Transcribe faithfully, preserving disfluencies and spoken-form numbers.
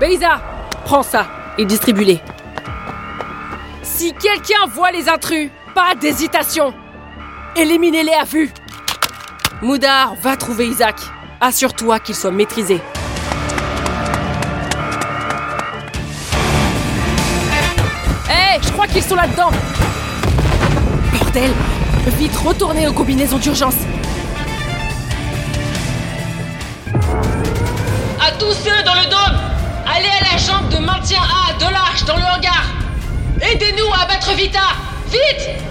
Beyza, prends ça et distribue-les. Si quelqu'un voit les intrus, pas d'hésitation. Éliminez-les à vue. Moudar, va trouver Isaac. Assure-toi qu'il soit maîtrisé. Hé, hey, je crois qu'ils sont là-dedans. Bordel, vite retournez aux combinaisons d'urgence. À tous ceux dans le dôme, allez à la jambe de maintien A de l'arche dans le hangar. Aidez-nous à abattre Vita, vite!